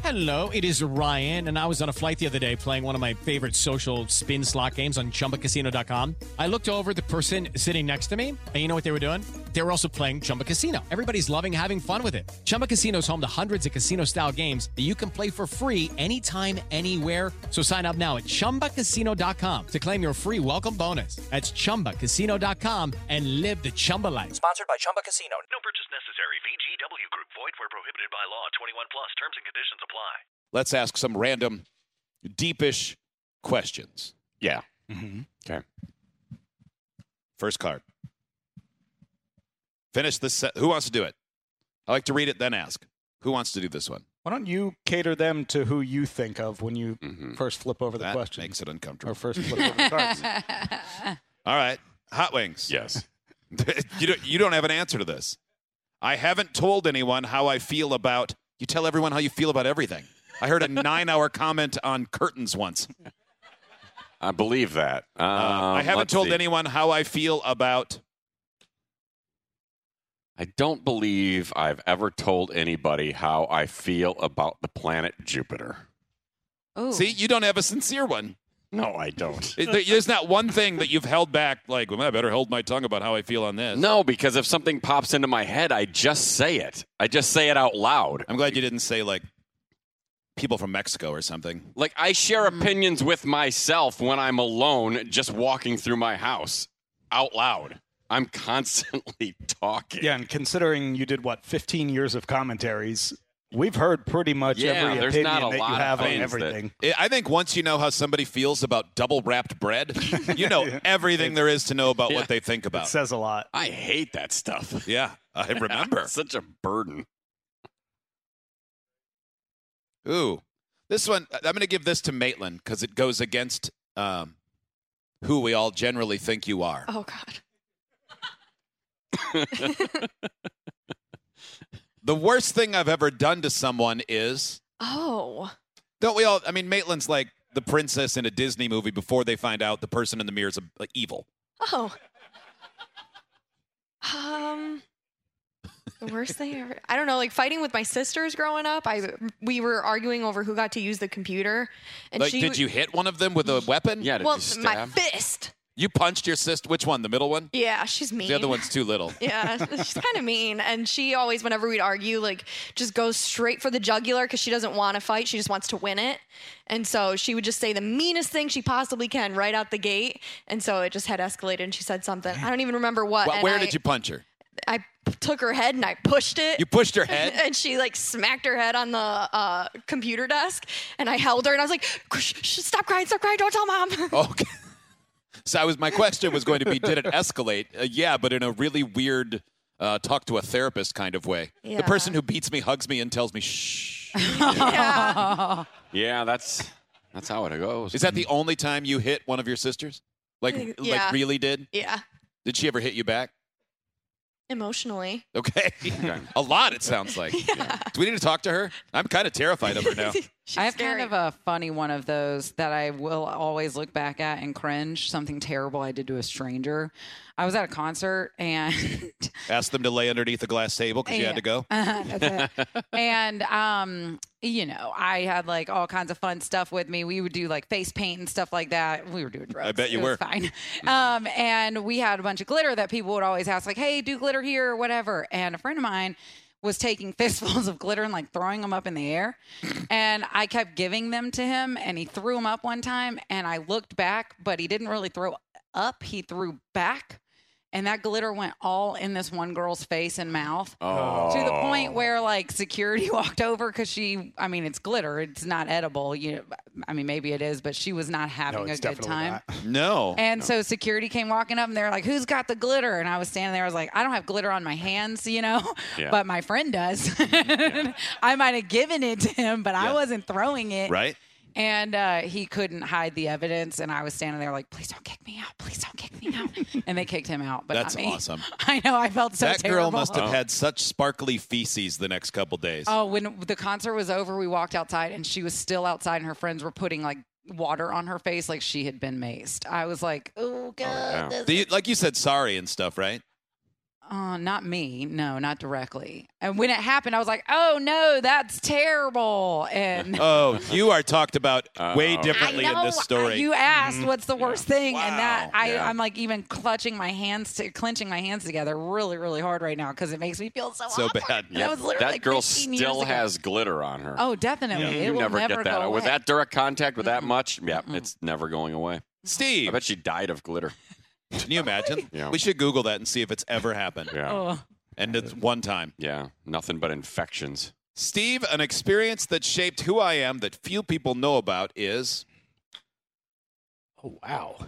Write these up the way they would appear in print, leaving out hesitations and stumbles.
Hello, it is Ryan, and I was on a flight the other day playing one of my favorite social spin slot games on ChumbaCasino.com. I looked over at the person sitting next to me, and you know what they were doing? They were also playing Chumba Casino. Everybody's loving having fun with it. Chumba Casino is home to hundreds of casino-style games that you can play for free anytime, anywhere. So sign up now at ChumbaCasino.com to claim your free welcome bonus. That's ChumbaCasino.com and live the Chumba life. Sponsored by Chumba Casino. No purchase necessary. VGW Group. Void where prohibited by law. 21 plus. Terms and conditions apply. Let's ask some random, deepish questions. Yeah. Mm-hmm. Okay. First card. Finish this set. Who wants to do it? I like to read it, then ask. Who wants to do this one? Why don't you cater them to who you think of when you first flip over the That question? makes it uncomfortable. Or first flip over the cards. All right. Hot wings. Yes. You don't have an answer to this. I haven't told anyone how I feel about... You tell everyone how you feel about everything. I heard a 9-hour comment on curtains once. I believe that. I haven't told anyone how I feel about... I don't believe I've ever told anybody how I feel about the planet Jupiter. Ooh. See, you don't have a sincere one. No, I don't. There's not one thing that you've held back, like, well, I better hold my tongue about how I feel on this. No, because if something pops into my head, I just say it. I just say it out loud. I'm glad you didn't say, like, people from Mexico or something. Like, I share opinions with myself when I'm alone, just walking through my house out loud. I'm constantly talking. Yeah, and considering you did, 15 years of commentaries, we've heard pretty much every there's opinion not a that you lot of have on things everything. I think once you know how somebody feels about double-wrapped bread, you know everything there is to know about what they think It about. says a lot. I hate that stuff. Yeah, I remember. It's such a burden. Ooh. This one, I'm going to give this to Maitland because it goes against who we all generally think you are. Oh, God. The worst thing I've ever done to someone is... Oh. Don't we all... I mean, Maitland's like the princess in a Disney movie before they find out the person in the mirror is evil. Oh. The worst thing ever. I don't know, like fighting with my sisters growing up. We were arguing over who got to use the computer. And Like, did you hit one of them with a weapon? Yeah, did Well, you stab? my fist. You punched your sister. Which one? The middle one? Yeah, she's mean. The other one's too little. Yeah, she's kind of mean. And she always, whenever we'd argue, like, just goes straight for the jugular because she doesn't want to fight. She just wants to win it. And so she would just say the meanest thing she possibly can right out the gate. And so it just had escalated and she said something. I don't even remember what. Well, where did you punch her? I took her head and I pushed it. You pushed her head? And she, like, smacked her head on the computer desk. And I held her and I was like, stop crying, don't tell Mom. Okay. So my question was going to be, did it escalate? Yeah, but in a really weird talk to a therapist kind of way. Yeah. The person who beats me hugs me and tells me, shh. Yeah. Yeah, that's how it goes. Is that the only time you hit one of your sisters? Like really did? Yeah. Did she ever hit you back? Emotionally. Okay. A lot, it sounds like. Yeah. Do we need to talk to her? I'm kind of terrified of her now. She's I have scary. kind of a funny one of those that I will always look back at and cringe. Something terrible I did to a stranger. I was at a concert and Ask them to lay underneath a glass table because you had to go. That's it. And I had like all kinds of fun stuff with me. We would do like face paint and stuff like that. We were doing drugs. I bet you It was were. fine. And we had a bunch of glitter that people would always ask, like, "Hey, do glitter here or whatever." And a friend of mine was taking fistfuls of glitter and like throwing them up in the air. And I kept giving them to him and he threw them up one time and I looked back, but he didn't really throw up. He threw back. And that glitter went all in this one girl's face and mouth to the point where like security walked over because it's glitter. It's not edible. Maybe it is, but she was not having a good time. No. And so security came walking up and they're like, "Who's got the glitter?" And I was standing there. I was like, "I don't have glitter on my hands, but my friend does." I might have given it to him, but I wasn't throwing it. Right. And he couldn't hide the evidence. And I was standing there like, "Please don't kick me out. Please don't kick me out." And they kicked him out. But That's not me. awesome. I know. I felt so that terrible. girl must have had such sparkly feces the next couple days. Oh, when the concert was over, we walked outside and she was still outside and her friends were putting like water on her face like she had been maced. I was like, "Oh, God." Like you said sorry and stuff, right? Not me. No, not directly. And when it happened, I was like, "Oh no, that's terrible." And Oh, you are talked about way I differently know in this story. you asked what's the worst thing, Wow. and that Yeah. I'm like even clenching my hands together really, really hard right now because it makes me feel so awkward. bad. That was literally That girl 15 years still ago. has glitter on her. Oh, definitely. It You will never never get that. go With away. that direct contact with that much, it's never going away. Steve, I bet she died of glitter. can you imagine? Yeah. We should Google that and see if it's ever happened. Yeah. Oh. And it's one time. Yeah. Nothing but infections. Steve, an experience that shaped who I am that few people know about is. Oh, wow.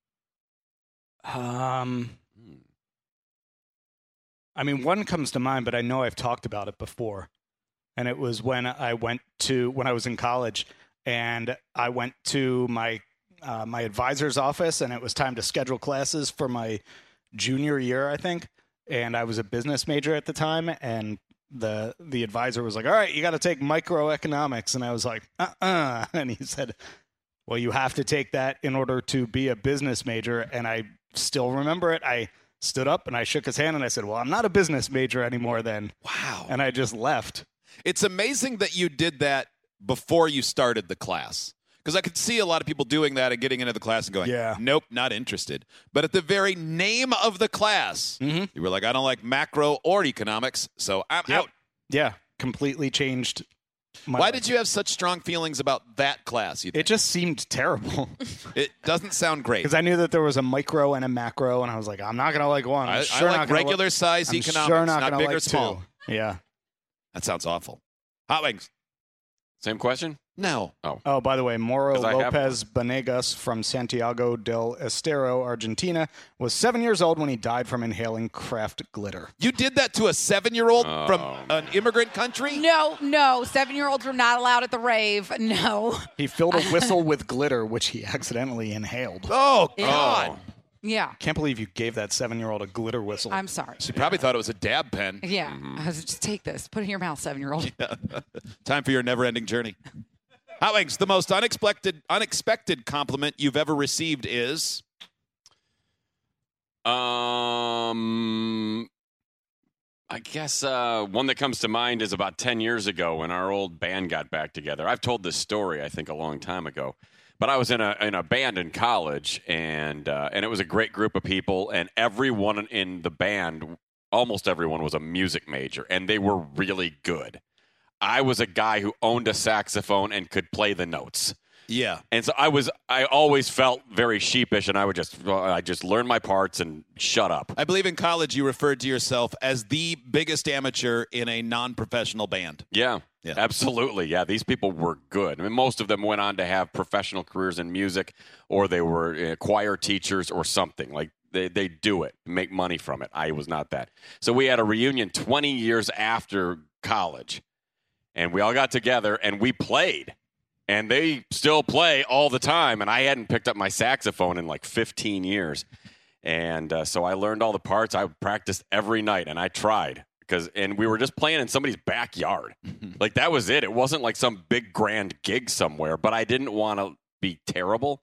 I mean, one comes to mind, but I know I've talked about it before. And it was when I was in college, and I went to my advisor's office, and it was time to schedule classes for my junior year, I think. And I was a business major at the time, and the advisor was like, "All right, you got to take microeconomics," and I was like, and he said, "Well, you have to take that in order to be a business major." And I still remember it. I stood up and I shook his hand and I said, "Well, I'm not a business major anymore then." Wow. And I just left. It's amazing that you did that before you started the class. Because I could see a lot of people doing that and getting into the class and going, Yeah. nope, not interested. But at the very name of the class, you were like, I don't like macro or economics, so I'm out. Yeah, completely changed my Why life. did you have such strong feelings about that class? You It think? just seemed terrible It doesn't sound great. because I knew that there was a micro and a macro, and I was like, I'm not going to like one. I'm I sure like not gonna regular like, size I'm economics, sure not, not gonna big or like small. two. Yeah. That sounds awful. Hot wings. Same question? No. Oh, by the way, Moro 'Cause I have Lopez Banegas from Santiago del Estero, Argentina, was 7 years old when he died from inhaling craft glitter. You did that to a 7-year-old from an immigrant country? No, 7-year-olds were not allowed at the rave. No. He filled a whistle with glitter, which he accidentally inhaled. Oh, God. Yeah. Can't believe you gave that 7-year-old a glitter whistle. I'm sorry. She probably thought it was a dab pen. Yeah. I was just take this. Put it in your mouth, 7-year-old. Time for your never-ending journey. Hot wings, the most unexpected compliment you've ever received is? I guess one that comes to mind is about 10 years ago when our old band got back together. I've told this story, I think, a long time ago. But I was in a band in college, and it was a great group of people, and everyone in the band, almost everyone, was a music major, and they were really good. I was a guy who owned a saxophone and could play the notes. Yeah. And so I always felt very sheepish, and I just learn my parts and shut up. I believe in college you referred to yourself as the biggest amateur in a non-professional band. Yeah, Yeah. absolutely. Yeah, these people were good. I mean, most of them went on to have professional careers in music, or they were choir teachers or something. Like they do it, make money from it. I was not that. So we had a reunion 20 years after college, and we all got together and we played. And they still play all the time. And I hadn't picked up my saxophone in like 15 years. And so I learned all the parts. I practiced every night, and I tried. And we were just playing in somebody's backyard. Like, that was it. It wasn't like some big grand gig somewhere. But I didn't want to be terrible.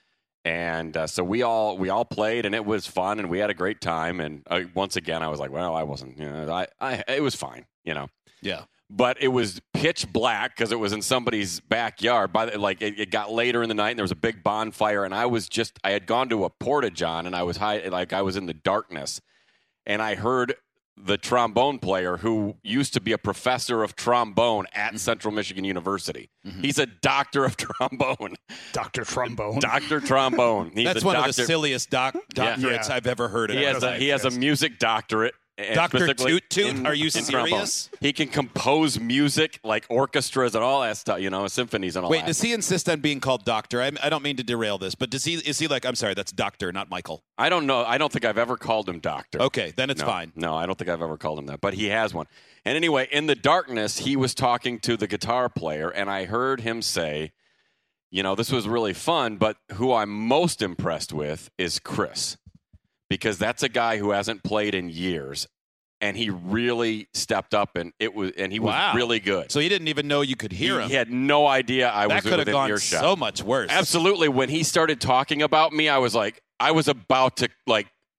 And so we all played, and it was fun, and we had a great time. And once again, I was like, well, I wasn't. It was fine, Yeah. But it was pitch black because it was in somebody's backyard. It got later in the night, and there was a big bonfire. And I had gone to a porta-john, and I was I was in the darkness, and I heard the trombone player who used to be a professor of trombone at Central Michigan University. He's a doctor of trombone. Dr. Trombone. Dr. Trombone. He's That's a one doctor. of the silliest doctorates I've ever heard of. He has a music doctorate. Dr. specifically Toot Toot, in- are you in trombone. serious? He can compose music like orchestras and all that stuff, symphonies and all Wait, that. does he insist on being called doctor? I don't mean to derail this, but is he like, I'm sorry, that's doctor, not Michael? I don't know. I don't think I've ever called him doctor. Okay, then it's No, fine. No, I don't think I've ever called him that, but he has one. And anyway, in the darkness, he was talking to the guitar player, and I heard him say, this was really fun, but who I'm most impressed with is Chris, because that's a guy who hasn't played in years. And he really stepped up, and he was Wow. really good. So he didn't even know you could hear him. He had no idea I that was could have within gone earshot. so much worse. Absolutely. When he started talking about me, I was about to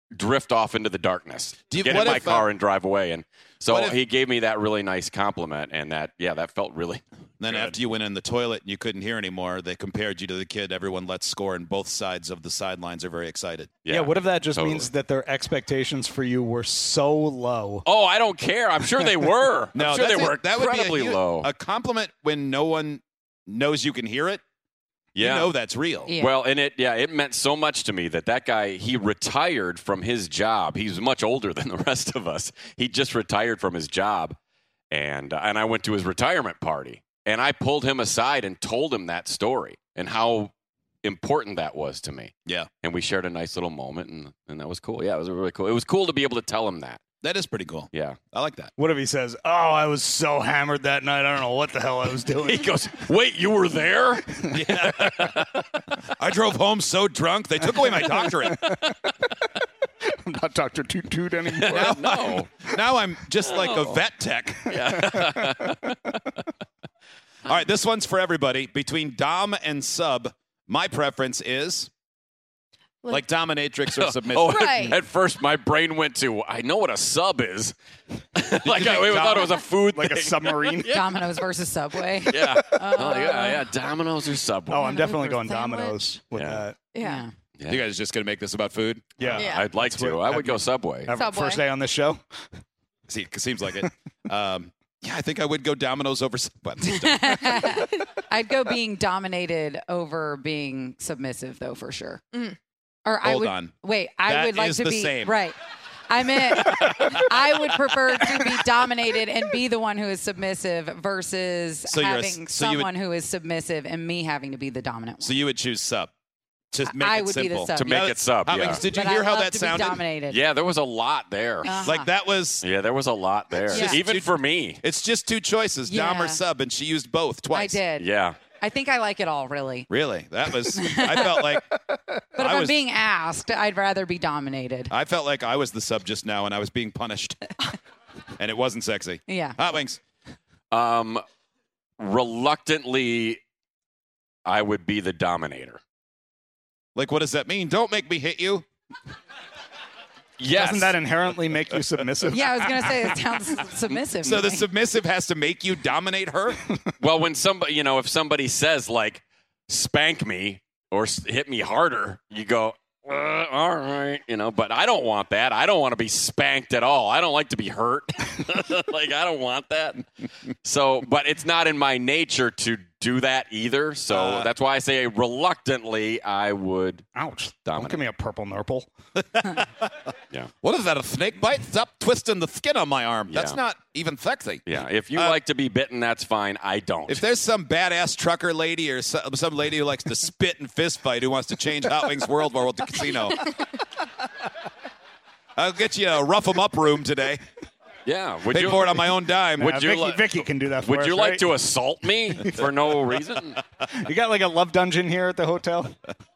drift off into the darkness, Do you- get what in my if, car and drive away. And so what if- he gave me that really nice compliment, and that felt really Then good. after you went in the toilet and you couldn't hear anymore, they compared you to the kid everyone lets score, and both sides of the sidelines are very excited. Yeah, what if that just totally. means that their expectations for you were so low? Oh, I don't care. I'm sure they were. I'm sure they that's were it. That would be incredibly low. a compliment when no one knows you can hear it. Yeah. You know that's real. Yeah. Well, and it meant so much to me that guy, he retired from his job. He's much older than the rest of us. He just retired from his job, and I went to his retirement party, and I pulled him aside and told him that story and how important that was to me. Yeah. And we shared a nice little moment, and that was cool. Yeah, it was really cool. It was cool to be able to tell him that. That is pretty cool. Yeah. I like that. What if he says, "Oh, I was so hammered that night, I don't know what the hell I was doing." He goes, "Wait, you were there?" Yeah. I drove home so drunk, they took away my doctorate. I'm not Dr. Toot Toot anymore. No. Now I'm just like a vet tech. All right, this one's for everybody. Between Dom and Sub, my preference is like dominatrix or submissive. Oh, Right. at first my brain went to, I know what a sub is. Like I think thought it was a food Like thing. a submarine. Domino's versus Subway. Yeah. Oh, yeah. Domino's or Subway. Oh, I'm definitely Or going sandwich. Domino's with Yeah. that. Yeah. Yeah. You guys just going to make this about food? Yeah. Yeah. I'd like to. I would go Subway. Subway. First day on this show. See, it seems like it. Yeah, I think I would go Domino's over Subway. I'd go being dominated over being submissive, though, for sure. Or I Hold would, on. Wait, I That would like is to the be same. right. I meant I would prefer to be dominated and be the one who is submissive versus So you're a- having so you would- someone who is submissive and me having to be the dominant one. So you would choose Sub. To make I it would be the simple. sub. To make Yeah. it sub, yeah. Did you But hear I how love that to sounded? Be dominated. Yeah, there was a lot there. Like that was, Yeah, there was a lot there. Yeah. Even for me. it's just two choices, Dom or Yeah. Sub, and she used both I twice. did. Yeah. I think I like it all, really. Really? That was, I felt like, But if I I'm was- being asked, I'd rather be dominated. I felt like I was the sub just now and I was being punished. And it wasn't sexy. Yeah. Hot wings. Reluctantly, I would be the dominator. Like, what does that mean? Don't make me hit you. Yes. Doesn't that inherently make you submissive? Yeah, I was going to say it sounds submissive. So to the me. submissive has to make you dominate her? Well, when somebody, if somebody says like, spank me or hit me harder, you go, all right, but I don't want that. I don't want to be spanked at all. I don't like to be hurt. Like, I don't want that. So, but it's not in my nature to do that either. So that's why I say reluctantly I would. Ouch. Dominant. Don't give me a purple nurple. Yeah. What is that, a snake bite? Stop twisting the skin on my arm. That's Yeah. not even sexy. Yeah. If you like to be bitten, that's fine. I don't. If there's some badass trucker lady or some lady who likes to spit and fist fight who wants to change Hot Wings World War with the casino, I'll get you a rough 'em up room today. yeah. Would Pay you, for it on my own dime. Would you Vicky can do that for Would us, you like right? to assault me for no reason? You got like a love dungeon here at the hotel?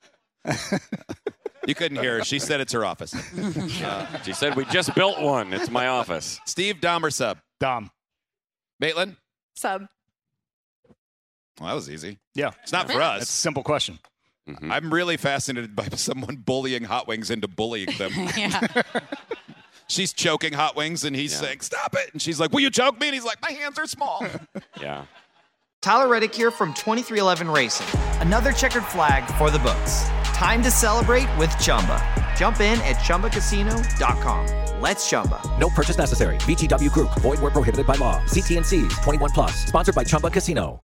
You couldn't hear her. She said it's her office. She said, we just built one. It's my office. Steve, Dom, or Sub? Dom. Maitland? Sub. Well, that was easy. Yeah. It's not for That's a us. simple question. I'm really fascinated by someone bullying Hot Wings into bullying them. yeah. She's choking Hot Wings, and he's saying, stop it. And she's like, will you choke me? And he's like, my hands are small. Yeah. Tyler Reddick here from 2311 Racing. Another checkered flag for the books. Time to celebrate with Chumba. Jump in at ChumbaCasino.com. Let's Chumba. No purchase necessary. VGW Group. Void where prohibited by law. See T&Cs. 21+. Sponsored by Chumba Casino.